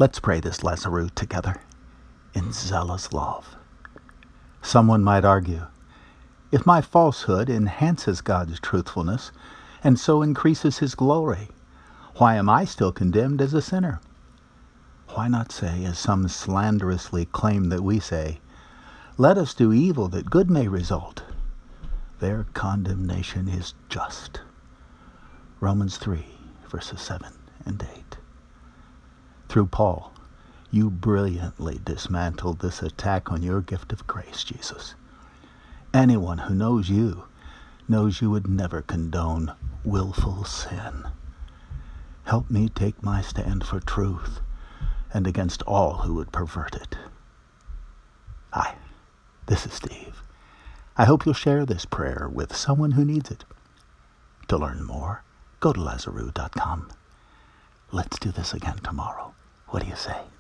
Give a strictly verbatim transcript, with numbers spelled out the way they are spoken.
Let's pray this Lazarus together in zealous love. Someone might argue, if my falsehood enhances God's truthfulness and so increases his glory, why am I still condemned as a sinner? Why not say, as some slanderously claim that we say, let us do evil that good may result? Their condemnation is just. Romans three, verses seven and eight. Through Paul, you brilliantly dismantled this attack on your gift of grace, Jesus. Anyone who knows you knows you would never condone willful sin. Help me take my stand for truth and against all who would pervert it. Hi, this is Steve. I hope you'll share this prayer with someone who needs it. To learn more, go to Lazarus dot com. Let's do this again tomorrow. What do you say?